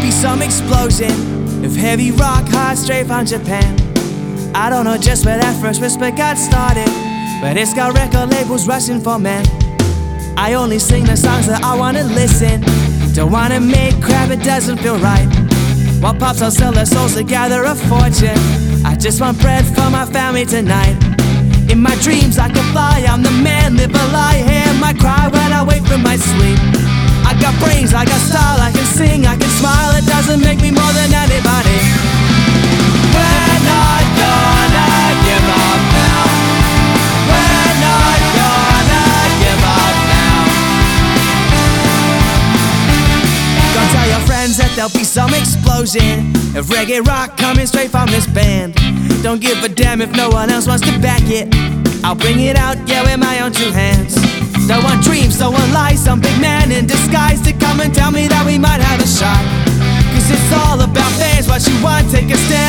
be some explosion of heavy rock hot straight from Japan. I don't know just where that first whisper got started, but it's got record labels rushing for men. I only sing the songs that I wanna listen. Don't wanna make crap, it doesn't feel right. While pops will sell their souls to gather a fortune, I just want bread for my family tonight. In my dreams I can fly, I'm the man, live a lie. Hear my cry when I wake from my sleep. I got brains, I got style, I can sing, I can smile. It doesn't make me more than anybody. We're not gonna give up now. We're not gonna give up now. Go tell your friends that there'll be some explosion of reggae rock coming straight from this band. Don't give a damn if no one else wants to back it. I'll bring it out, yeah, with my own two hands. Don't want dreams, don't want lies, some big man in disguise to come and tell me that we might have a shot. Cause it's all about fans, what you want, take a stand.